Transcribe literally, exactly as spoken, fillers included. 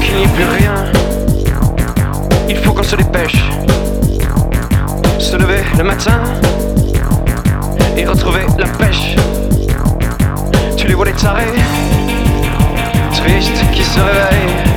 qu'il n'y ait plus rien. Il faut qu'on se dépêche. Se lever le matin et retrouver la pêche. Tu les vois les tarés, tristes qui se réveillent,